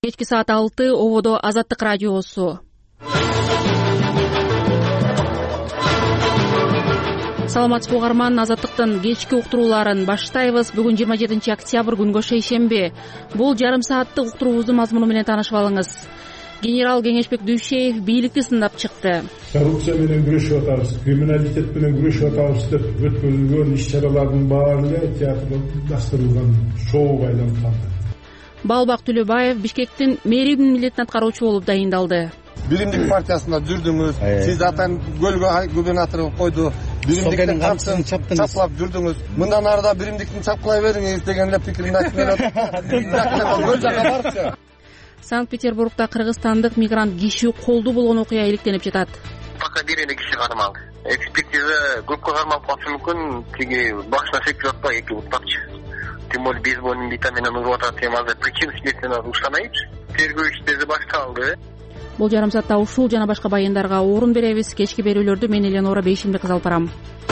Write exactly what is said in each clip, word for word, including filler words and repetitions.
Кечки саат алты ободо Азаттык радиосу. Саламатсызбы угарман, Азаттыктын кечки уктурууларын баштайбыз. Бүгүн жыйырма жетинчи октябрь күнгө шейшемби. Бул жарым сааттык уктуруубуздун мазмуну менен таанышып алыңыз. Генерал Кеңешбек Дүйшеев бийликти сындап чыкты. Коррупция менен күрөшүп атабыз, криминалитет менен күрөшүп атабыз деп өткөрүлгөн иш-чаралардын баары театрдастырылган шоуга айланып калды. Балбак Түлөбаев Бишкектин мэринин милдетин аткаруучу болуп дайындалды. Биримдик партиясында жүрдүңүз, сиз атан көлгө губернатор койду, биримдиктин каршысын чаплап жүрдүңүз. Мындан ары да биримдиктин чапкылай бериңиз деген эле пикирин айтып келет. Көл жака барчы. Санкт-Петербургда кыргызстандык мигрант киши колду болгон окуя иликтенип жатат. Пока бир эле киши кармалды. Экспертиза көпкө кармалып калышы мүмкүн, тиги башына секип жатпай эки уктапчы. Тем более бейсбольный витаминин узуп атат темада причин смертина ушанайбыз. Тергөө иштери башталды. Бул жарым саатта ушул жана башка баяндарга орун беребиз. Кечки берүүлөрдү мен Эленора Бейшимбек алып барам.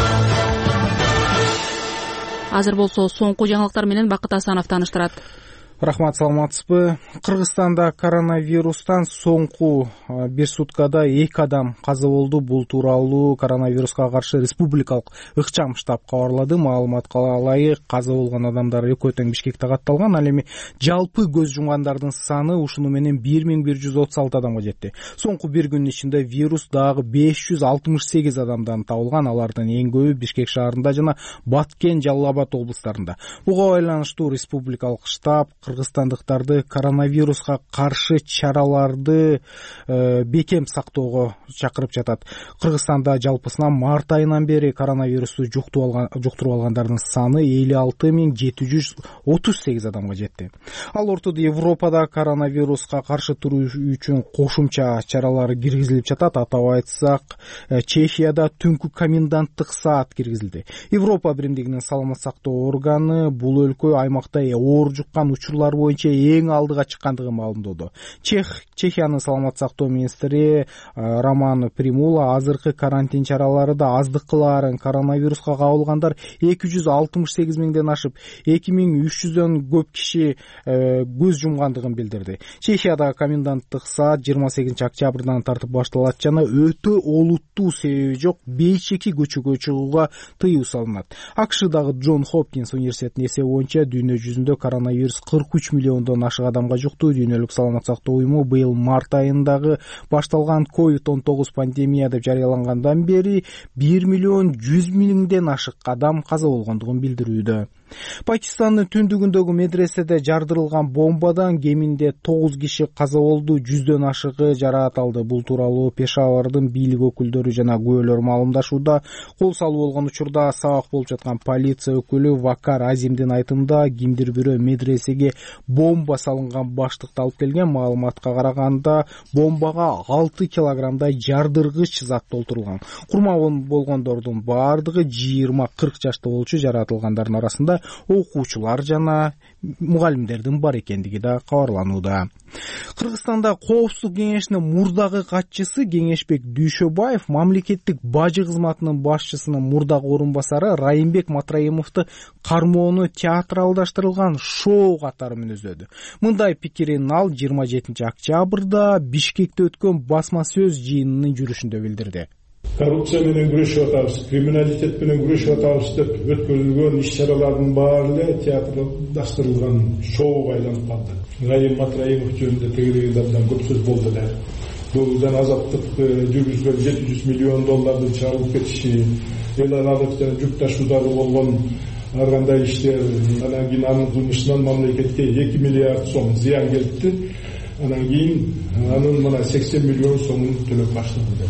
Азыр болсо соңку жаңылыктар менен Бакыт Асанов тааныштырат. Рахмат, саламатсызбы? Кыргызстанда коронавирустан соңку бир суткада эки адам каза болду. Бул тууралуу коронавируска каршы республикалык ыкчам штаб кабарлады. Маалыматка ылайык, каза болгон адамдар экөө тең Бишкекте катталган. Ал эми жалпы көз жумгандардын саны ушуну менен бир миң бир жүз отуз алты адамга жетти. Соңку бир күнүн ичинде вирус дагы беш жүз алтымыш сегиз адамдан табылган. Алардын эң көбү Бишкек шаарында жана Баткен, Жалал Абад облустарында. Буга байланыштуу республикалык штаб кыргызстандыктарды коронавируска каршы чараларды э, бекем сактоого чакырып жатат. Кыргызстанда жалпысынан март айынан бери коронавирусту жуктуруп алган жуктуруп алгандардын саны элүү алты миң жети жүз отуз сегиз адамга жетти. Ал ортодо Европада коронавируска каршы туруу үчүн кошумча чаралар киргизилип жатат. Атап айтсак, Чехияда түнкү коменданттык саат киргизилди. Европа биримдигинин саламат сактоо органы бул өлкө аймакта оор жуккан учурлар боюнча эң алдыга чыккандыгын маалымдоду. Чех Чехиянын саламат сактоо министри Роман Примула азыркы карантин чараларында аздык кылаарын коронавируска кабылгандар эки жүз алтымыш сегиз миңден ашып, эки миң үч жүздөн көп киши көз жумгандыгын билдирди. Чехияда коменданттык саат жыйырма сегизинчи октябрдан тартып башталат жана өтө олуттуу себеби жок бейчеки көчөгө чыгууга тыюу салынат. АКШдагы Джон Хопкинс университетинин эсеби боюнча дүйнө жүзүндө коронавирус кырк үч миллиондон ашык адамга жукту. Дүйнөлүк саламат сактоо уюму быйыл март айындагы башталган ковид он тогуз пандемия деп жарыялангандан бери бир миллион жүз миңден ашык адам каза болгондугун билдирүүдө. Пакистандын түндүгүндөгү медреседе жардырылган бомбадан кеминде тогуз киши каза болду, жүздөн ашыгы жараат алды. Бул тууралуу Пешавардын бийлик өкүлдөрү жана күбөлөр маалымдашууда. Кол салуу болгон учурда сабак болуп жаткан полиция өкүлү Вакар Азимдин айтымында кимдир бирөө медресеге бомба салынган баштыкты алып келген. Маалыматка караганда бомбага алты килограммдай жардыргыч зат толтурулган. Курман болгондордун баардыгы жыйырма кырк жашта болчу. Жаратылгандардын арасында окуучулар жана мугалимдердин бар экендиги да кабарланууда. Кыргызстанда Коопсуздук кеңешинин мурдагы катчысы Кеңешбек Дүйшөбаев мамлекеттик бажы кызматынын башчысынын мурдагы орун басары Райымбек Матраимовду кармоону театралдаштырылган шоу катары мүнөздөдү. Мындай пикирин ал жыйырма жетинчи октябрда Бишкекте өткөн басма сөз жыйынынын жүрүшүндө билдирди. Коррупция менен күрөшүп атабыз, криминалитет менен күрөшүп атабыз деп өткөрүлгөн иш-чаралардын баары театрдастырылган шоуга айланып калды. Райым Матраимов жөнүндө тегерегиде абдан көп сөз болду эле. Булдан азаттык жүргүзгөн жети жүз миллион доллардын чыгарылып кетиши, эл аралык жана жүк ташуудагы болгон ар кандай иштер, анан кийин анын кылмышынан мамлекетке эки миллиард сом зыян келипти. Анан кийин анын мына сексен миллион сомун төлөп баштады.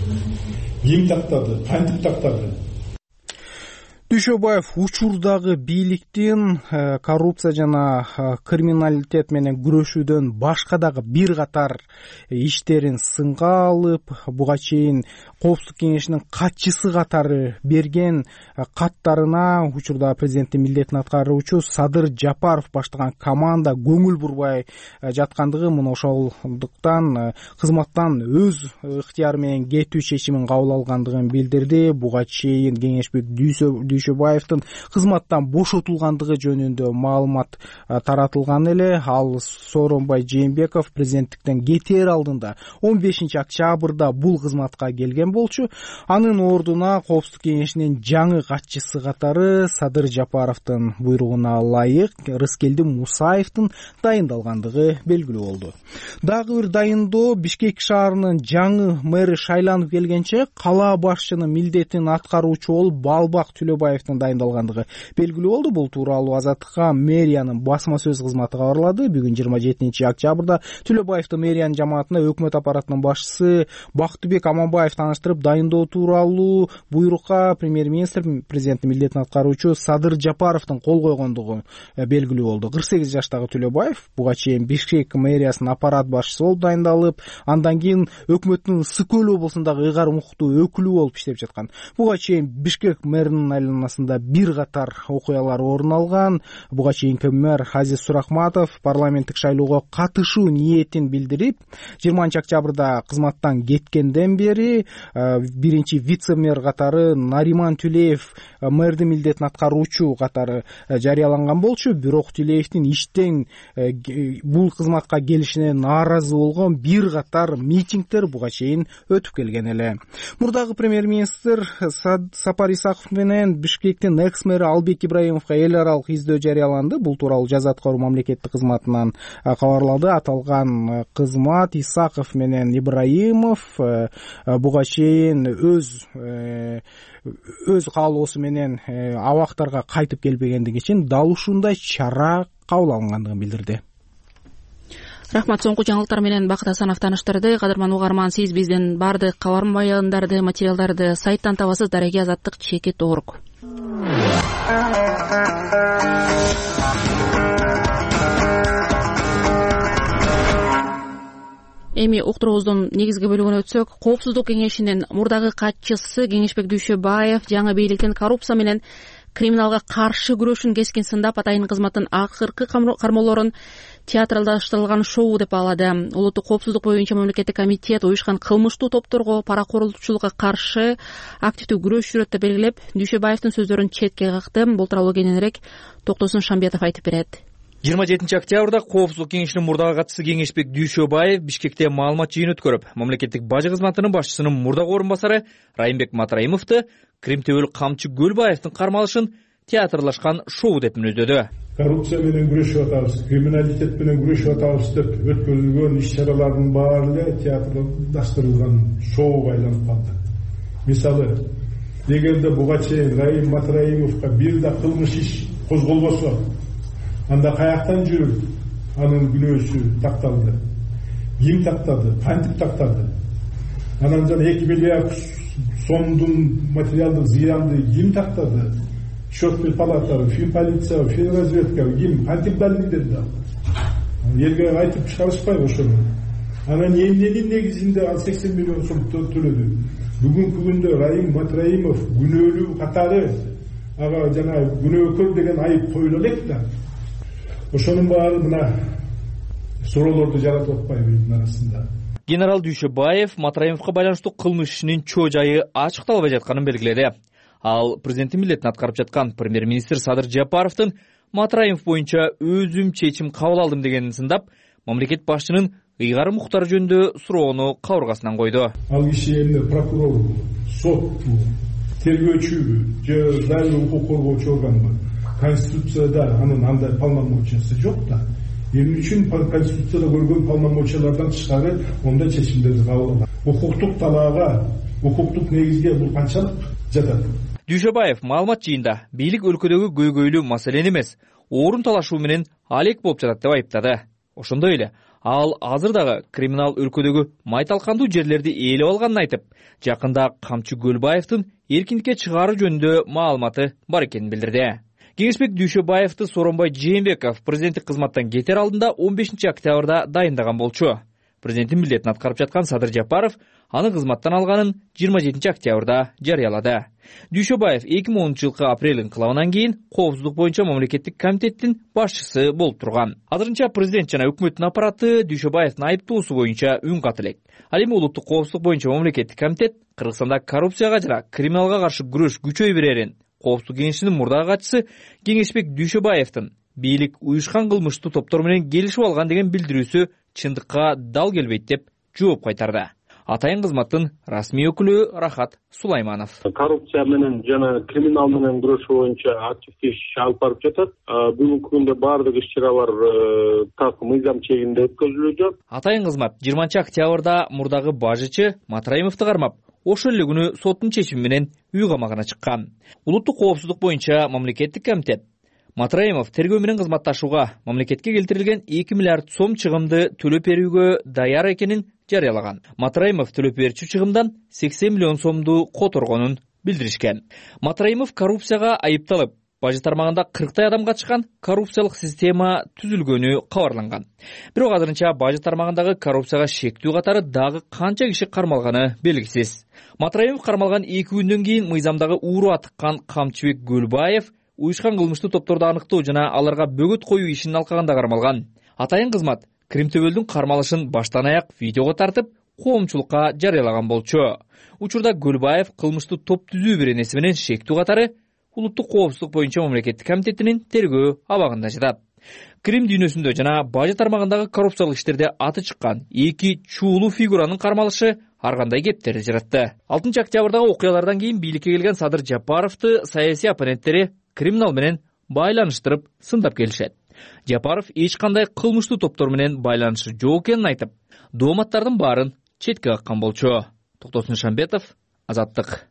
Ким тактады, кантип тактады? Дүйшөбаев учурдагы бийликтин коррупция жана криминалитет менен күрөшүүдөн башка дагы бир катар иштерин сынга алып, буга чейин Коопсуздук кеңешинин катчысы катары берген каттарына учурда президенттин милдетин аткаруучу Садыр Жапаров баштаган команда көңүл бурбай жаткандыгы, мына ошолдуктан кызматтан өз ыктыяры менен кетүү чечимин кабыл алгандыгын билдирди. Буга чейин Кеңешбек Дүйшөбаев Дүйшөбаевдин кызматтан бошотулгандыгы жөнүндө маалымат таратылган эле. Ал Сооронбай Жээнбеков президенттиктен кетээр алдында он бешинчи октябрда бул кызматка келген болчу. Анын ордуна Коопсуздук кеңешинин жаңы катчысы катары Садыр Жапаровдун буйругуна ылайык Рыскелди Мусаевдин дайындалгандыгы белгилүү болду. Дагы бир дайындоо Бишкек шаарынын жаңы мэри шайланып келгенче кала башчынын милдетин аткаруучу болуп Балбак Түлөбаевдин дайындалгандыгы белгилүү болду. Бул тууралуу Азаттыкка мэриянын басма сөз кызматы кабарлады. Бүгүн жыйырма жетинчи октябрда Түлөбаевди мэриянын жамаатына өкмөт аппаратынын башчысы Бактыбек Аманбаев тааныштырып, дайындоо тууралуу буйрукка премьер-министр президенттин милдетин аткаруучу Садыр Жапаровдун кол койгондугу белгилүү болду. кырк сегиз жаштагы Түлөбаев буга чейин Бишкек мэриясынын аппарат башчысы болуп дайындалып, андан кийин өкмөттүн Ысык Көл облусундагы ыйгар укуктуу өкүлү болуп иштеп жаткан. Буга чейин Бишкек мэринин айланасында бир катар окуялар орун алган. Буга чейинки мэр Азиз Сурахматов парламенттик шайлоого катышуу ниетин билдирип, жыйырманчы октябрда кызматтан кеткенден бери биринчи вице-мэр катары Нариман Түлеев мэрдин милдетин аткаруучу катары жарыяланган болчу. Бирок Түлеевдин иштен бул кызматка келишине нааразы болгон бир катар митингдер буга чейин өтүп келген эле. Мурдагы премьер-министр Сапар Исаков менен Бишкектин экс-мэри Албек Ибраимовго эл аралык издөө жарыяланды. Бул тууралуу Жаза аткаруу мамлекеттик кызматынан кабарлады. Аталган кызмат Исаков менен Ибраимов буга чейин өз өз каалоосу менен абактарга кайтып келбегендиги үчүн дал ушундай чара кабыл алынгандыгын билдирди. Рахмат, соңку жаңылыктар менен Бакыт Асанов тааныштырды. Кадырман угарман, сиз биздин бардык кабар баяндарды, материалдарды сайттан табасыз. Дареги азаттык чекит орг. Эми уктуруубуздун негизги бөлүгүнө өтсөк, Коопсуздук кеңешинин мурдагы катчысы Кеңешбек Дүйшөбаев жаңы бийликтин коррупция менен криминалга каршы күрөшүн кескин сындап, атайын кызматтын акыркы кармоолорун театралдаштырылган шоу деп баалады. Улуттук коопсуздук боюнча мамлекеттик комитет уюшкан кылмыштуу топторго, паракордучулукка каршы активдүү күрөш жүрөт деп белгилеп, Дүйшөбаевдин сөздөрүн четке какты. Бул тууралуу кененирээк Токтосун Шамбетов айтып берет. жыйырма жетинчи октябрда Коопсуздук кеңешинин мурдагы катчысы Кеңешбек Дүйшөбаев Бишкекте маалымат жыйын өткөрүп, мамлекеттик бажы кызматынын башчысынын мурдагы орун басары Райымбек Матраимовду Крим төбөл Камчы Көлбаевдин кармалышын театрлашкан шоу деп мүнөздөдү. Коррупция менен күрөшүп атабыз, криминалитет менен күрөшүп атабыз деп өткөрүлгөн иш-чаралардын баары эле театрдаштырылган шоуга айланып калды. Мисалы, эгерде буга чейин Райым Матраимовго бир да кылмыш иш козголбосо, анда каяктан жүрүп анын күнөөсү такталды? Ким тактады? Кантип тактады? Анан жана эки миллиард сомдун материалдык зыянды ким тактады? Счетный палата, финполиция, финразведка ким кантип далилдеди? Элге айтып чыгарышпайбы ошону? Анан эмненин негизинде ал сексен миллион сом төлөдү? Бүгүнкү күндө Райым Матраимов күнөөлүү катары ага жана күнөөкөр деген айып коюла элек да. Ошонун баары мына суроолорду жаратып атпайбы элдин арасында. Генерал Дүйшөбаев Матраимовго байланыштуу кылмыш ишинин чоо жайы ачыкталбай жатканын белгиледи. Ал президенттин милдетин аткарып жаткан премьер-министр Садыр Жапаровдун Матраимов боюнча өзүм чечим кабыл алдым дегенин сындап, мамлекет башчынын ыйгары муктары жөнүндө суроону кабыргасынан койду. Ал киши эмне прокурорбу, сотпу, тергөөчүбү, же дайыр укук коргоочу органбы? Конституцияда анын андай полномочиясы жок да. Эмне үчүн Конституцияда көргөн полномочиялардан тышкары ондай чечимдерди кабыл алат? Укуктук талаага, укуктук негизге бул канчалык жатат? Дүйшөбаев маалымат жыйында бийлик өлкөдөгү көйгөйлүү маселени эмес, орун талашуу менен алек болуп жатат деп айыптады. Ошондой эле ал азыр дагы криминал өлкөдөгү майталкандуу жерлерди ээлеп алганын айтып, жакында Камчы Көлбаевдин эркиндикке чыгаары жөнүндө маалыматы бар экенин билдирди. Кеңешбек Дүйшөбаевди Сооронбай Жээнбеков президенттик кызматтан кетер алдында он бешинчи октябрда дайындаган болчу. Президенттин милдетин аткарып жаткан Садыр Жапаров аны кызматтан алганын жыйырма жетинчи октябрда жарыялады. Дүйшөбаев эки миң онунчу жылкы апрель инкылабынан кийин коопсуздук боюнча мамлекеттик комитеттин башчысы болуп турган. Азырынча президент жана өкмөттүн аппараты Дүйшөбаевдин айыптоосу боюнча үн кат элек. Ал эми улуттук коопсуздук боюнча мамлекеттик комитет Кыргызстанда коррупцияга жана криминалга каршы күрөш күчөй берерин, коопсуздук кеңешинин мурдагы катчысы Кеңешбек Дүйшөбаевдин бийлик уюшкан кылмыштуу топтор менен келишип алган деген билдирүүсү чындыкка дал келбейт деп жооп кайтарды. Атайын кызматтын расмий өкүлү Рахат Сулайманов. Коррупция менен жана криминал менен күрөшүү боюнча активдүү иш алып барып жатат. Бүгүнкү күндө баардык иш-чаралар так мыйзам чегинде өткөрүлүүдө. Атайын кызмат жыйырманчы октябрда мурдагы бажычы Матраимовду кармап, ошол эле күнү соттун чечими менен үй камагына чыккан. Улуттук коопсуздук боюнча мамлекеттик комитет Матраимов тергөө менен кызматташууга мамлекетке келтирилген эки миллиард сом чыгымды төлөп берүүгө даяр экенин жарыялаган. Матраимов төлөп берүүчү чыгымдан сексен миллион сомду которгонун билдиришкен. Матраимов коррупцияга айыпталып, бажы тармагында кырктай адам катышкан коррупциялык система түзүлгөнү кабарланган. Бирок азырынча бажы тармагындагы коррупцияга шектүү катары дагы канча киши кармалганы белгисиз. Матраимов кармалган эки күндөн кийин мыйзамдагы ууру атыккан Камчыбек Гөлбаев уюшкан кылмыштуу топторду аныктоо жана аларга бөгөт коюу ишин алкаганда кармалган. Атайын кызмат Кримтөбөлдүн кармалышын баштан аяк видеого тартып, коомчулукка жарыялаган болчу. Учурда Гөлбаев кылмыштуу топ түзүү беренеси менен шектүү катары улуттук коопсуздук боюнча мамлекеттик комитетинин тергөө абагында жатат. Крим дүйнөсүндө жана бажы тармагындагы коррупциялык иштерде аты чыккан эки чуулуу фигуранын кармалышы ар кандай кептерди жаратты. алтынчы октябрдагы окуялардан кийин бийликке келген Садыр Жапаровду саясий оппоненттери криминал менен байланыштырып сындап келишет. Жапаров эч кандай кылмыштуу топтор менен байланышы жок экенин айтып, дооматтардын баарын четке каккан болчу. Токтосун Шамбетов, Азаттык.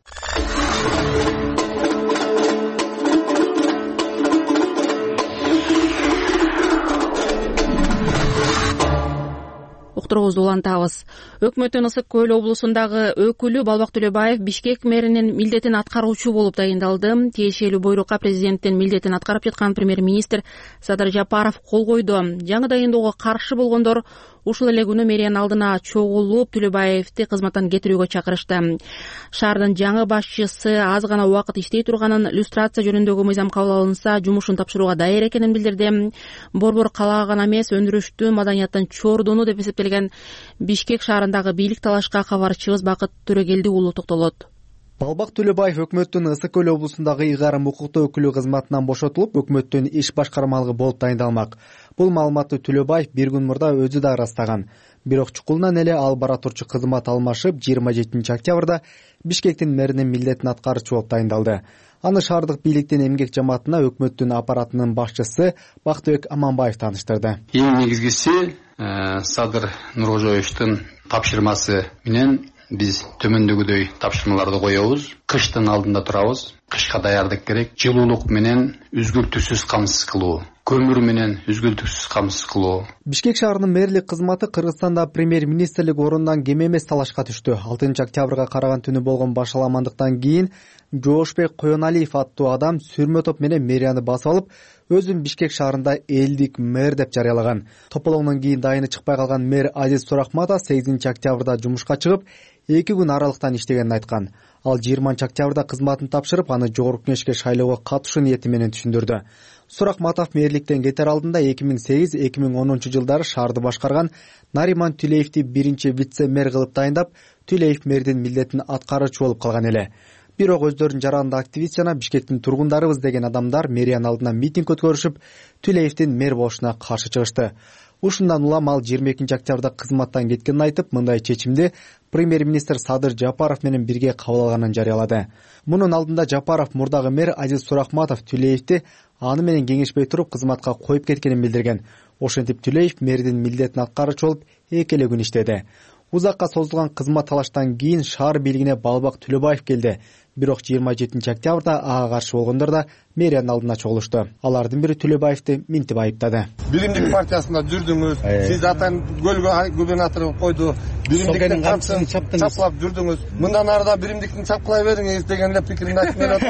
Уктуруубузду улантабыз. Өкмөттүн Ысык Көл облусундагы өкүлү Балбак Төлөбаев Бишкек мэринин милдетин аткаруучу болуп дайындалды. Тиешелүү буйрукка президенттин милдетин аткарып жаткан премьер-министр Садыр Жапаров кол койду. Жаңы дайындоого каршы болгондор ушул эле күнү мэриянын алдына чогулуп Төлөбаевди кызматтан кетирүүгө чакырышты. Шаардын жаңы башчысы аз гана убакыт иштей турганын, люстрация жөнүндөгү мыйзам кабыл алынса жумушун тапшырууга даяр экенин билдирди. Борбор калаа гана эмес, өндүрүштү, маданияттын чордуну деп эсептелген Бишкек шаарындагы бийлик талашка кабарчыбыз Бакыт Төрөгелди уулу токтолот. Балбак Төлөбаев өкмөттүн Ысык Көл облусундагы ыйгарым укуктуу өкүлү кызматынан бошотулуп, өкмөттүн иш башкармалыгы болуп дайындалмак. Бул маалыматты Төлөбаев бир күн мурда өзү да ырастаган. Бирок чукулунан эле ал бара турчу кызмат алмашып, жыйырма жетинчи октябрда Бишкектин мэринин милдетин аткаруучу болуп дайындалды. Аны шаардык бийликтин эмгек жамаатына өкмөттүн аппаратынын башчысы Бактыбек Аманбаев тааныштырды. Эң негизгиси Садыр Нуркожоевдун тапшырмасы менен биз төмөндөгүдөй тапшырмаларды коебуз. Кыштын алдында турабыз. Кышка даярдык керек. Жылуулук менен үзгүлтүксүз камсыз кылуу. Көмүр менен үзгүлтүксүз камсыз кылуу. Бишкек шаарынын мэрлик кызматы Кыргызстанда премьер-министрлик ордунан кем эмес талашка түштү. алтынчы октябрга караган түнү болгон башаламандыктан кийин Жоошбек Коеналиев аттуу адам сүрмө топ менен мэрияны басып алып, өзүн Бишкек шаарында элдик мэр деп жарыялаган. Тополоңдон кийин дайыны чыкпай калган мэр Азиз Суракматов сегизинчи октябрда жумушка чыгып, эки күн аралыктан иштегенин айткан. Ал жыйырманчы октябрда кызматын тапшырып, аны жогорку кеңешке шайлоого катышуу ниети менен түшүндүрдү. Суракматов мэрликтен кетер алдында эки миң сегиз эки миң онунчу жылдары шаарды башкарган Нариман Түлеевди биринчи вице-мэр кылып дайындап, Түлеев мэрдин милдетин аткаруучу болуп калган эле. Бирок өздөрүнүн жаранды активист жана Бишкектин тургундарыбыз деген адамдар мэриянын алдына митинг өткөрүшүп, Түлеевдин мэр болушуна каршы чыгышты. Ушундан улам ал жыйырма экинчи октябрда кызматтан кеткенин айтып, мындай чечимди премьер-министр Садыр Жапаров менен бирге кабыл алганын жарыялады. Мунун алдында Жапаров мурдагы мэр Азиз Суракматов Түлеевди аны менен кеңешпей туруп кызматка коюп кеткенин билдирген. Ошентип Түлеев мэрдин милдетин аткаруучу болуп эки эле күн иштеди. Узакка созулган кызмат талаштан кийин шаар бийлигине Балбак Төлөбаев келди. Бирок жыйырма жетинчи октябрда ага каршы болгондор да мэриянын алдына чогулушту. Алардын бири Төлөбаевди минтип айыптады. Биримдик партиясында жүрдүңүз, сиз атайын көлгө губернатор койду, биримдиктин камчысын чапкылап жүрдүңүз. Мындан арыда биримдиктин чапкылай бериңиз деген эле пикирин айтып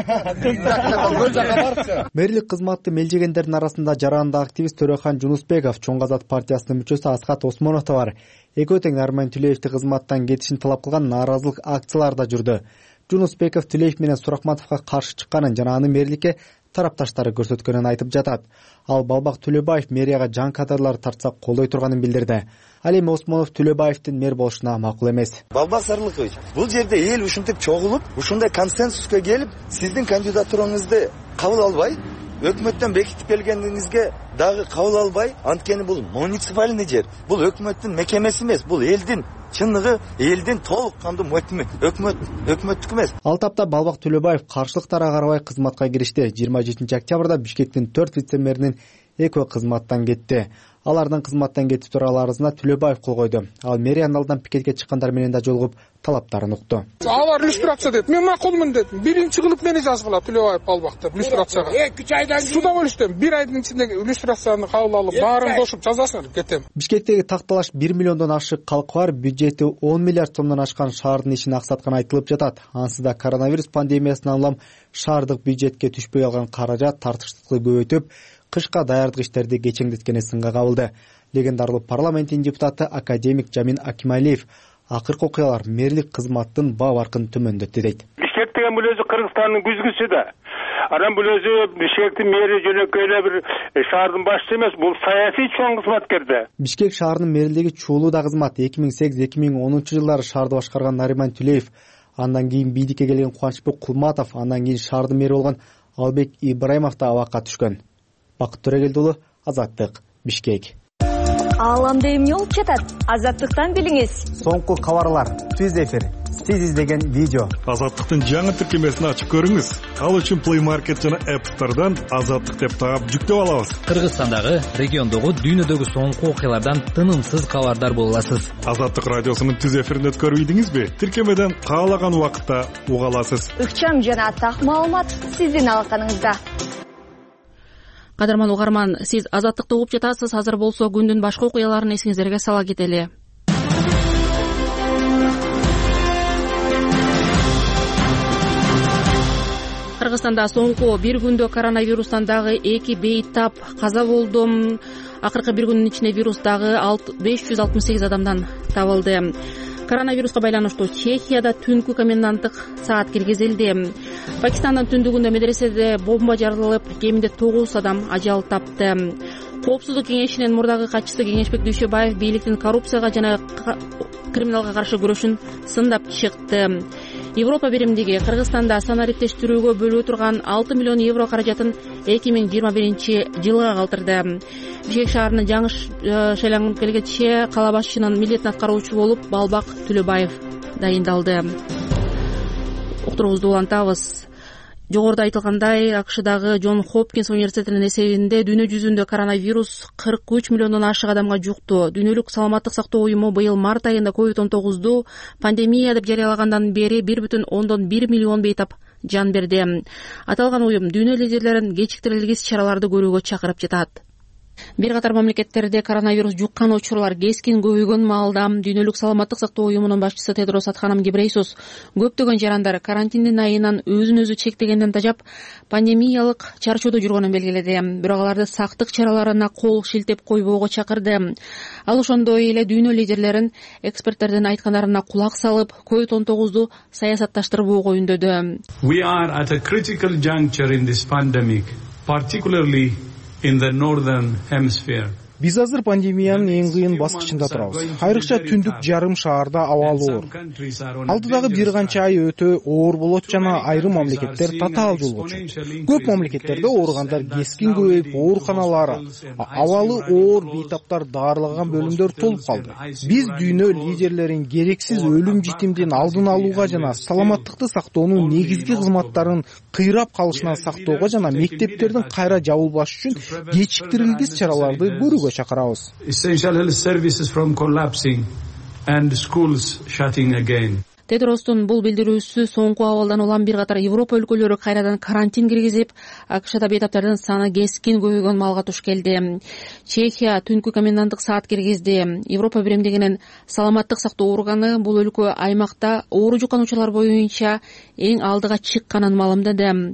келет. Мэрлик кызматты мелжегендердин арасында жаранды активист Төрөхан Жунусбеков, Чоң Азат партиясынын мүчөсү Аскат Осмонов да бар. Экөө тең Нариман Түлеевди кызматтан кетишин талап кылган нааразылык акциялары да жүрдү. Жунусбеков Түлеев менен Суракматовго каршы чыкканын жана аны мэрликке тарапташтары көрсөткөнүн айтып жатат. Ал Балбак Төлөбаев мэрияга жан кадрлар тартса колдой турганын билдирди. Ал эми Осмонов Төлөбаевдин мэр болушуна макул эмес. Балбак Сарылыкович, бул жерде эл ушинтип чогулуп, ушундай консенсуска келип, сиздин кандидатураңызды кабыл албай, өкмөттөн бекитип келгениңизге дагы кабыл албай, анткени бул муниципальный жер, бул өкмөттүн мекемеси эмес, бул элдин чындыгы, элдин толук кандуу өкмөт өкмөттүк эмес. Ал тапта Балбак Төлөбаев каршылыктарга карабай кызматка киришти. жыйырма жетинчи октябрда Бишкектин төрт вице-мэринин экөө кызматтан кетти. Алардын кызматтан кетип турган арызына Төлөбаев кол койду. Ал мэриянын алдынан пикетке чыккандар менен да жолугуп талаптарын укту. Алар иллюстрация деп, мен макулмун дедим. Биринчи кылып мени жазгыла Төлөбаев Балбакты иллюстрацияга. эки айдан кийин суда болуштум. бир айдын ичинде иллюстрацияны кабыл алып, баарын кошуп жазасың, кетем. Бишкектеги такталаш бир миллиондон ашык калкы бар, бюджети он миллиард сомдон ашкан шаардын ишин аксатканы айтылып жатат. Ансыз да коронавирус пандемиясынан улам шаардык бюджетке түшпөй калган каражат тартыштыкты көбөйтүп, кышка даярдык иштерди кечеңдеткени сынга кабылды. Легендарлуу парламенттин депутаты академик Жамин Акималиев акыркы окуялар мэрлик кызматтын баа баркын төмөндөттү дейт. Бишкек деген бул өзү Кыргызстандын күзгүсү да. Анан бул өзү Бишкектин мэри жөнөкөй эле бир шаардын башчысы эмес, бул саясий чоң кызматкер да. Бишкек шаарынын мэрилиги чуулуу да кызмат. эки миң сегиз эки миң онунчу жылдары шаарды башкарган Нариман Түлеев, андан кийин бийликке келген Кубанычбек Кулматов, андан кийин шаардын мэри болгон Албек Ибраимов да абакка түшкөн. Бакыт Төрөгелди уулу, Азаттык, Бишкек. Ааламда эмне болуп жатат? Азаттыктан билиңиз. Соңку кабарлар, түз эфир, сиз издеген видео. Азаттыктын жаңы тиркемесин ачып көрүңүз. Ал үчүн Play Market жана App Store'дан Азаттык деп таап жүктөп алабыз. Кыргызстандагы, региондогу, дүйнөдөгү соңку окуялардан тынымсыз кабардар боло аласыз. Азаттык радиосунун түз эфирин өткөрүп ийдиңизби? Тиркемеден каалаган убакытта уга аласыз. Ыкчам жана так маалымат сиздин алаканыңызда. Кадырман угарман, сиз Азаттыкты угуп жатасыз. Азыр болсо күндүн башка окуяларын эсиңиздерге сала кетели. Кыргызстанда соңку бир күндө коронавирустан дагы эки бейтап каза болду. Акыркы бир күндүн ичинде вирус дагы беш жүз алтымыш сегиз адамдан табылды. Коронавируска байланыштуу Чехияда түнкү коменданттык саат киргизилди. Пакистандын түндүгүндө медреседе бомба жарылып, кеминде тогуз адам ажал тапты. Коопсуздук кеңешинин мурдагы катчысы Кеңешбек Дүйшөбаев бийликтин коррупцияга жана криминалга каршы күрөшүн сындап чыкты. Европа биримдиги Кыргызстанда санариптештирүүгө бөлүп турган алты миллион евро каражатын эки миң жыйырма биринчи жылга калтырды. Бишкек шаарынын жаңы шайланып келгече кала башчынын милдетин аткаруучу болуп Балбак Төлөбаев дайындалды. Уктуруубузду улантабыз. Жогоруда айтылгандай, АКШдагы Джон Хопкинс университетинин эсебинде дүйнө жүзүндө коронавирус кырк үч миллиондон ашык адамга жукту. Дүйнөлүк саламаттык сактоо уюму быйыл март айында ковид он тогузду пандемия деп жарыялагандан бери бир бүтүн ондон бир миллион бейтап жан берди. Аталган уюм дүйнө лидерлерин кечиктирилгис чараларды көрүүгө чакырып жатат. Бир катар мамлекеттерде коронавирус жуккан учурлар кескин көбөйгөн маалда дүйнөлүк саламаттык сактоо уюмунун башчысы Тедрос Адханом Гебрейсус көптөгөн жарандар карантиндин айынан өзүн өзү чектегенден тажап пандемиялык чарчоодо жүргөнүн белгиледи. Бирок аларды сактык чараларына кол шилтеп койбоого чакырды. Ал ошондой эле дүйнө лидерлерин эксперттердин айткандарына кулак салып, ковид он тогузду саясатташтырбоого үндөдү. We are at a critical juncture in this pandemic, particularly in the northern hemisphere. Биз азыр пандемиянын эң кыйын баскычында турабыз. Айрыкча түндүк жарым шаарда абалы оор. Алдыдагы бир канча ай өтө оор болот жана айрым мамлекеттер татаал жолго чыкты. Көп мамлекеттерде ооругандар кескин көбөйүп, ооруканалары, абалы оор бейтаптар даарылган бөлүмдөр толуп калды. Биз дүйнө лидерлерин керексиз өлүм житимдин алдын алууга жана саламаттыкты сактоонун негизги кызматтарын кыйрап калышынан сактоого жана мектептердин кайра жабылбаш үчүн кечиктирилгис чараларды көрүүгө чакырабыз. Essential health services from collapsing and schools shutting again. Тедростун бул билдирүүсү соңку абалдан улам бир катар Европа өлкөлөрү кайрадан карантин киргизип, АКШда бейтаптардын саны кескин көбөйгөн маалга туш келди. Чехия түнкү коменданттык саат киргизди. Европа биримдигинин саламаттык сактоо органы бул өлкө аймакта оору жуккан учурлар боюнча эң алдыга чыкканын маалымдады.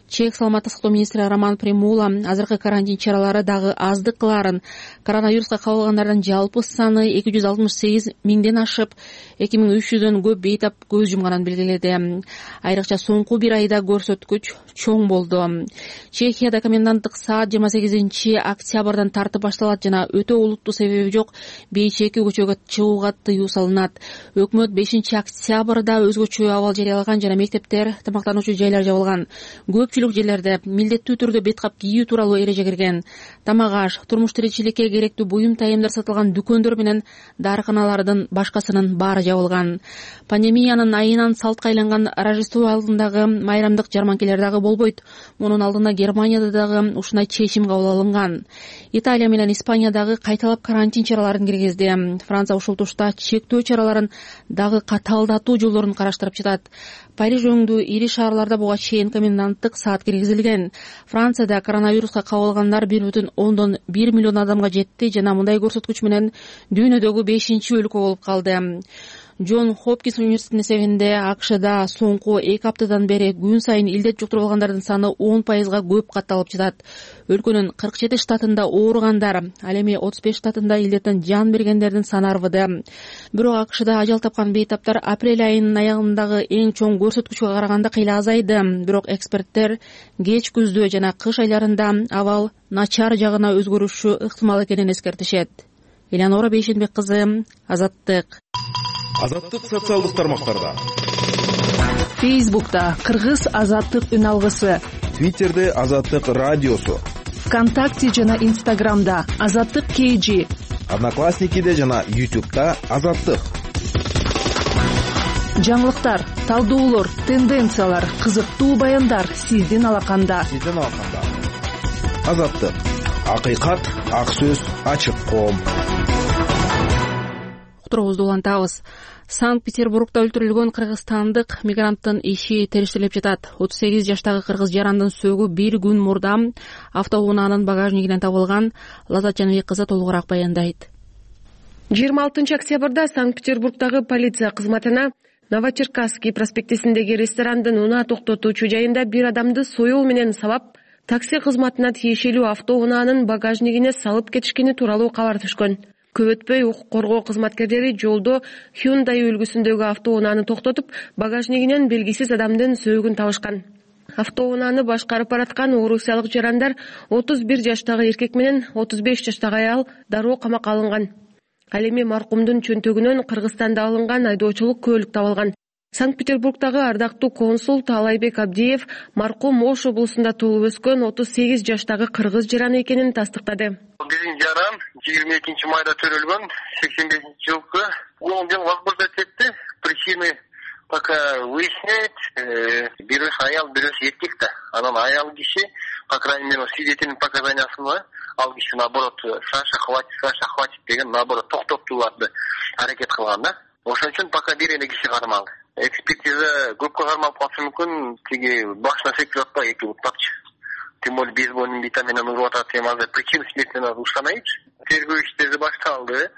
Чех саламаттык сактоо министри Роман Примула азыркы карантин чаралары дагы аздык кыларын, коронавируска кабылгандардын жалпы саны эки жүз алтымыш сегиз миңден ашып, эки миң үч жүздөн көп бейтап көз жумганын белгиледи. Айрыкча соңку бир айда көрсөткүч чоң болду. Чехияда коменданттык саат жыйырма сегизинчи октябрдан тартып башталат жана өтө олуттуу себеби жок бейчеки көчөгө чыгууга тыюу салынат. Өкмөт бешинчи октябрда өзгөчө абал жарыялаган жана мектептер, тамактануучу жайлар жабылган. Көпчүлүк жерлерде милдеттүү түрдө бет кап кийүү тууралуу эреже кирген. Тамак аш, турмуш тиричиликке керектүү буюм тайымдар сатылган дүкөндөр менен дарыканалардын башкасынын баары жабылган. Пандемиянын айынан салтка айланган Рождество алдындагы майрамдык жарманкелер дагы болбойт. Мунун алдында Германияда дагы ушундай чечим кабыл алынган. Италия менен Испания дагы кайталап карантин чараларын киргизди. Франция ушул тушта чектөө чараларын дагы катаалдатуу жолдорун караштырып жатат. Париж өңдүү ири шаарларда буга чейин коменданттык саат киргизилген. Францияда коронавируска кабылгандар бир бүтүн ондон бир миллион адамга жетти жана мындай көрсөткүч менен дүйнөдөгү бешинчи өлкө болуп калды. Джон Хопкинс университетинин эсебинде АКШда соңку эки аптадан бери күн сайын илдет жуктуруп алгандардын саны он пайызга көп катталып жатат. Өлкөнүн кырк жети штатында ооругандар, ал эми отуз беш штатында илдеттен жан бергендердин саны арбыды. Бирок АКШда ажал тапкан бейтаптар апрель айынын аягындагы эң чоң көрсөткүчкө караганда кыйла азайды. Бирок эксперттер кеч күздө жана кыш айларында абал начар жагына өзгөрүшү ыктымал экенин эскертишет. Элеонора Бейшенбек кызы, Азаттык. Азаттык социалдык тармактарда. Фейсбукта Кыргыз Азаттык үн алгысы. Твиттерде Азаттык радиосу. ВКонтакте жана Инстаграмда Азаттык кей джи. Одноклассникиде жана Ютубта Азаттык. Жаңылыктар, талдоолор, тенденциялар, кызыктуу баяндар сиздин алаканда. Сиздин алаканда. Азаттык. Акыйкат, ак сөз, ачык коом. Уктуруубузду улантабыз. Санкт-Петербургда өлтүрүлгөн кыргызстандык мигранттын иши териштирилип жатат. отуз сегиз жаштагы кыргыз жарандын сөөгү бир күн мурда автоунаанын багажнигинен табылган. Лазат Жаныбек кызы толугураак баяндайт. жыйырма алтынчы октябрда Санкт-Петербургдагы полиция кызматына Новочеркасский проспектисиндеги ресторандын унаа токтотуучу жайында бир адамды союу менен сабап, такси кызматына тиешелүү автоунаанын багажнигине салып кетишкени тууралуу кабар түшкөн. Көп өтпөй укук коргоо кызматкерлери жолдо Hyundai үлгүсүндөгү автоунааны токтотуп, багажнигинен белгисиз адамдын сөөгүн табышкан. Автоунааны башкарып бараткан орусиялык жарандар отуз бир жаштагы эркек менен отуз беш жаштагы аял дароо камакка алынган. Ал эми маркумдун чөнтөгүнөн Кыргызстанда алынган айдоочулук куөлүк табылган. Санкт-Петербургдагы ардактуу консул Таалайбек Абдиев маркум Ош облусунда туулуп өскөн отуз сегиз жаштагы кыргыз жараны экенин тастыктады. Биздин жаран жыйырма экинчи майда төрөлгөн, сексен бешинчи жылкы. Он ден возможность этти причины пока выясняет. Бирөөсү аял, бирөөсү эркек да. Анан аял киши, по крайней мере, свидетельдин показаниясында ал киши наоборот Саша хватит, Саша хватит деген наоборот токтоттууларды аракет кылган да. Ошон үчүн пока бир эле киши кармалды. Экспертиза көпкө кармалып калышы мүмкүн, тиги башына секирип атпай эки уктапчы. Тем более бейсбольный битамен узуп атат, тем азыр причина смертин уштанайбыз. Тергөө иштери башталды,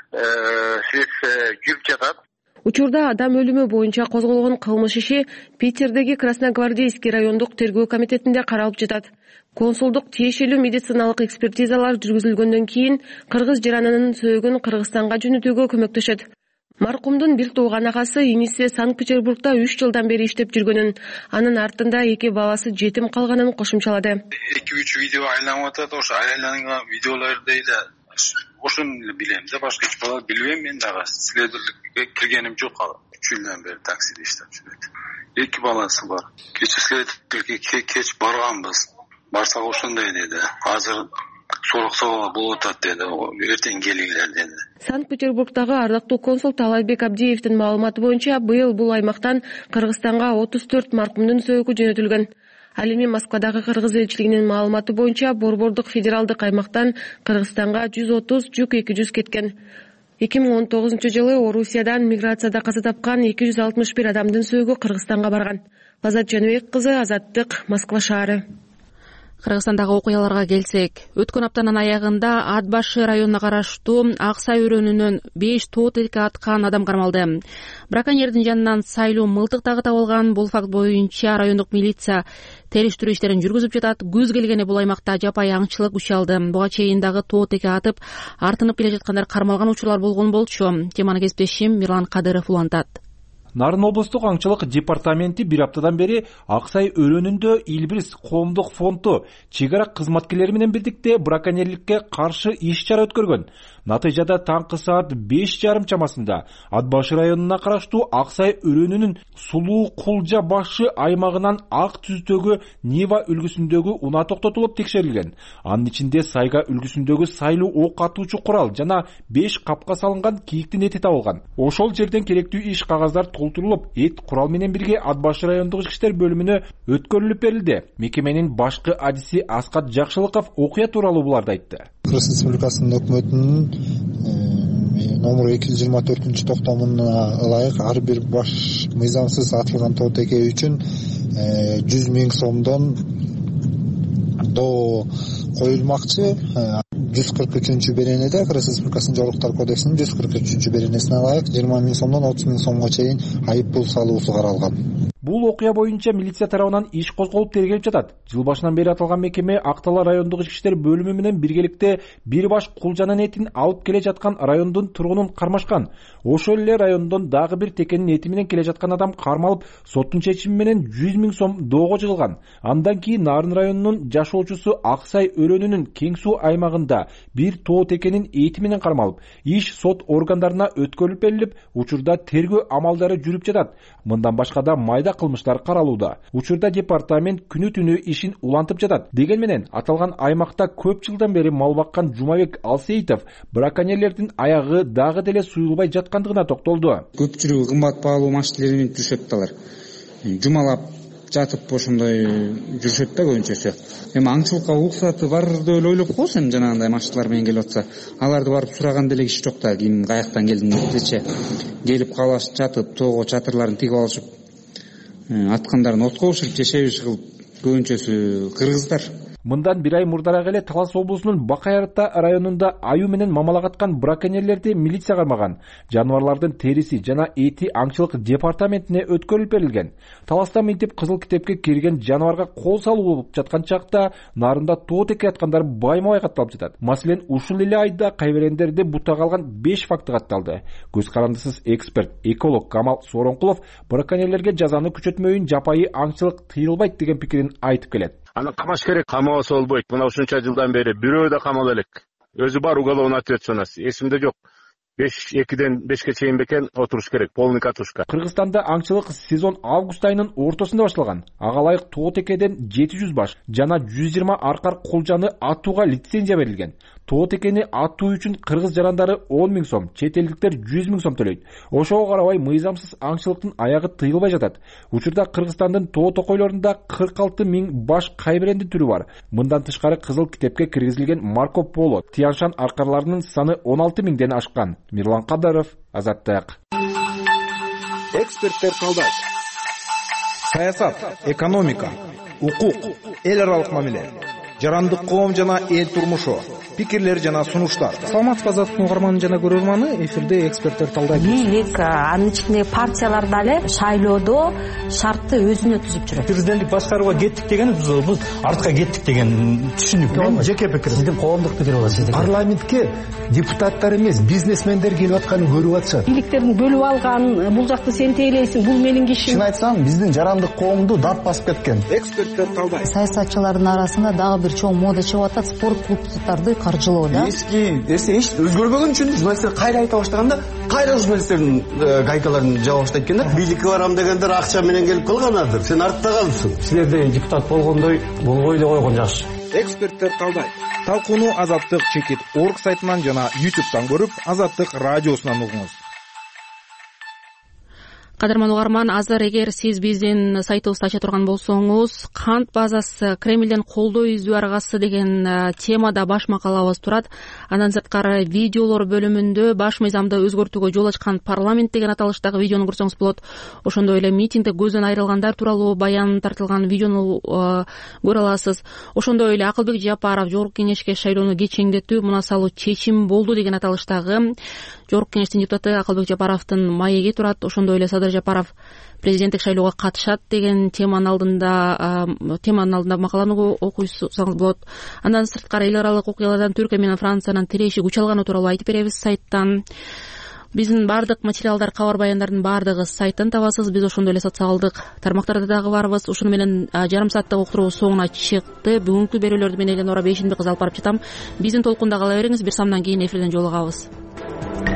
следствие жүрүп жатат. Учурда адам өлүмү боюнча козголгон кылмыш иши Питердеги Красногвардейский райондук тергөө комитетинде каралып жатат. Консулдук тиешелүү медициналык экспертизалар жүргүзүлгөндөн кийин кыргыз жаранынын сөөгүн Кыргызстанга жөнөтүүгө көмөктөшөт. Маркумдун бир тууган агасы иниси Санкт-Петербургда үч жылдан бери иштеп жүргөнүн, анын артында эки баласы жетим калганын кошумчалады. эки үч видео айланып атат, ошо айланган видеолорду эле ошону эле билем да, башка эч бала билбейм мен дагы. Следователге киргеним жок, үч жылдан бери таксиде иштеп жүрөт. Эки баласы бар. Кечээ следователге кеч барганбыз. Барсак ошондой деди. Азыр сороксоо болуп атат деди, эртең келиңер деди. Санкт-Петербургдагы ардактуу консул Таалайбек Абдиевдин маалыматы боюнча быйыл бул аймактан Кыргызстанга отуз төрт маркумдун сөөгү жөнөтүлгөн. Ал эми Москвадагы кыргыз элчилигинин маалыматы боюнча Борбордук федералдык аймактан Кыргызстанга жүз отуз, жүк эки жүз кеткен. эки миң он тогузунчу жылы Орусиядан миграцияда каза тапкан эки жүз алтымыш бир адамдын сөөгү Кыргызстанга барган. Лазат Жаныбек кызы, Азаттык, Москва шаары. Кыргызстандагы окуяларга келсек, өткөн аптанын аягында Ат башы районуна караштуу Ак Сай өрөөнүнөн беш тоо теке аткан адам кармалды. Браконьердин жанынан сайлуу мылтык дагы табылган. Бул факт боюнча райондук милиция териштирүү иштерин жүргүзүп жатат. Күз келгени бул аймакта жапайы аңчылык күчалды. Буга чейин дагы тоо теке атып, артынып келе жаткандар кармалган учурлар болгон болчу. Теманы кесиптешим Мирлан Кадыров улантат. Нарын облустук аңчылык департаменти бир аптадан бери Ак Сай өрөөнүндө Илбирис коомдук фонду чек ара кызматкерлери менен бирдикте браконьерликке каршы иш чара өткөргөн. Натыйжада таңкы саат беш жарым чамасында Ат башы районуна караштуу Ак Сай өрөөнүнүн Сулуу Кулжа башы аймагынан ак түздөгү Нива үлгүсүндөгү унаа токтотулуп текшерилген. Анын ичинде Сайга үлгүсүндөгү сайлуу ок атуучу курал жана беш капка салынган кийиктин эти табылган. Ошол жерден керектүү иш кагаздар толтурулуп, эт курал менен бирге Ат башы райондук ички иштер бөлүмүнө өткөрүлүп берилди. Мекеменин башкы адиси Аскат Жакшылыков окуя тууралуу буларды айтты. Кыргыз Республикасынын өкмөтүнүн номер эки жүз жыйырма төртүнчү токтомуна ылайык ар бир баш мыйзамсыз атылган тоо теке үчүн жүз миң сомдон доо коюлмакчы. жүз кырк үчүнчү беренеде Кыргыз Республикасынын Жолдуктар кодексинин жүз кырк үчүнчү беренесине ылайык жыйырма миң сомдон отуз миң сомго чейин айып пул салуусу каралган. Бул окуя боюнча милиция тарабынан иш козголуп тергелип жатат. Жыл башынан бери аталган мекеме Актала райондук ички иштер бөлүмү менен биргеликте бир баш кулжанын этин алып келе жаткан райондун тургунун кармашкан. Ошол эле райондон дагы бир текенин эти менен келе жаткан адам кармалып, соттун чечими менен жүз миң сом доого жыгылган. Андан кийин Нарын районунун жашоочусу Ак Сай өрөөнүнүн Кең суу аймагында бир тоо текенин эти менен кармалып, иш сот органдарына өткөрүлүп берилип, учурда тергөө амалдары жүрүп жатат. Мындан башка да майда кылмыштар каралууда. Учурда департамент күнү түнү ишин улантып жатат. Деген менен аталган аймакта көп жылдан бери мал баккан Жумабек Алсеитов браконьерлердин аягы дагы деле суюлбай жаткандыгына токтолду. Көпчүлүгү кымбат баалуу машинелер менен жүрүшөт далар. Жумалап жатып ошондой жүрүшөт да көбүнчөсү. Эми аңчылыкка уруксаты бар деп эле ойлоп коебуз, эми жанагындай машиналар менен келип атса, аларды барып сураган деле киши жок да, ким каяктан келдиң дечи. Келип калаш жатып, тоого чатырларын тигип алышып, аткандарын отко бышырып жешебиш кылып көбүнчөсү кыргыздар. Мындан бир ай мурдараак эле Талас облусунун Бакайарта районунда аю менен мамалак аткан браконьерлерди милиция кармаган. Жаныбарлардын териси жана эти аңчылык департаментине өткөрүлүп берилген. Таласта минтип кызыл китепке кирген жаныбарга кол салуу болуп жаткан чакта Нарында тоо теке аткандар байма-бай катталып жатат. Маселен, ушул эле айда кайберендерди бутага алган беш факты катталды. Көз карандысыз эксперт, эколог Камал Сооронкулов браконьерлерге жазаны күчөтмөйүн жапайы аңчылык тыйылбайт деген пикирин айтып келет. Аны камаш керек, камабаса болбойт. Мына ушунча жылдан бери бирөө да камала элек. Өзү бар уголовный ответственность. Эсимде жок. беш экиден бешке чейин бекен отуруш керек, полный катушка. Кыргызстанда аңчылык сезон август айынын ортосунда башталган. Ага ылайык тоо текеден жети жүз баш жана жүз жыйырма аркар кулжаны атууга лицензия берилген. Тоо текени атуу үчүн кыргыз жарандары он миң сом, чет элдиктер жүз миң сом төлөйт. Ошого карабай мыйзамсыз аңчылыктын аягы тыйылбай жатат. Учурда Кыргызстандын тоо токойлорунда кырк алты миң баш кайберенди түрү бар. Мындан тышкары кызыл китепке киргизилген Марко Поло, Тияншан аркарларынын саны он алты миңден ашкан. Мирлан Кадыров, Азаттык. Эксперттер талдайт. Саясат, экономика, укук, эл аралык мамиле, жарандык коом жана эл турмушу, пикирлер жана сунуштар. Саламатсызбы Азаттыктын угарманы жана көрөрманы, эфирде эксперттер талдайт. Бийлик, анын ичинде партиялар дагы шайлоодо шартты өзүнө түзүп жүрөт. Президенттик башкарууга кеттик деген биз артка кеттик деген түшүнүк. Мен жеке пикирим. Сиздин коомдук пикир болот. Сиздин парламентке депутаттар эмес, бизнесмендер келип атканын көрүп атышат. Бийликтердин бөлүп алган, бул жакты сен тейлейсиң, бул менин кишим. Чын айтсам, биздин жарандык коомду дат басып кеткен. Эксперттер талдайт. Саясатчылардын арасында дагы бир чоң мода чыгып атат, спорт клубдарды каржылоо да. Эски эсе эч өзгөрбөгөн үчүн журналисттер кайра айта баштаганда, кайра журналисттердин гайкаларын жаба баштайт экен да. Бийликке барам дегендер акча менен келип калганадыр. Сен артта калыпсың. Силерде депутат болгондой болбой эле койгон жакшы. Эксперттер талдайт. Талкууну Азаттык чекит орг сайтынан жана ютубтан көрүп, Азаттык радиосунан угуңуз. Кадырман угарман, азыр эгер сиз биздин сайтыбызды ача турган болсоңуз, кант базасы Кремлден колдоо изүү аргасы деген темада баш макалабыз турат. Андан сырткары видеолор бөлүмүндө баш мыйзамды өзгөртүүгө жол ачкан парламент деген аталыштагы видеону көрсөңүз болот. Ошондой эле митингде көздөн айрылгандар тууралуу баян тартылган видеону көрө аласыз. Ошондой эле Акылбек Жапаров Жогорку Кеңешке шайлоону кечеңдетүү муна салуу чечим болду деген аталыштагы Жогорку Кеңештин депутаты Акылбек Жапаровдун маеги турат. Ошондой эле Садыр Жапаров президенттик шайлоого катышат деген теманын алдында теманын алдында макаланы окуйсаңыз болот. Андан сырткары эл аралык окуялардан Түркия менен Франциянын тиреши күч алганы тууралуу айтып беребиз сайттан. Биздин бардык материалдар, кабар баяндардын бардыгы сайттан табасыз. Биз ошондой эле социалдык тармактарда дагы барбыз. Ошону менен жарым сааттык уктуруубуз соңуна чыкты. Бүгүнкү берүүлөрдү мен Эленора Бейшенбек кызы алып барып жатам. Биздин толкунда кала бериңиз. Бир самдан кийин эфирден жолугабыз.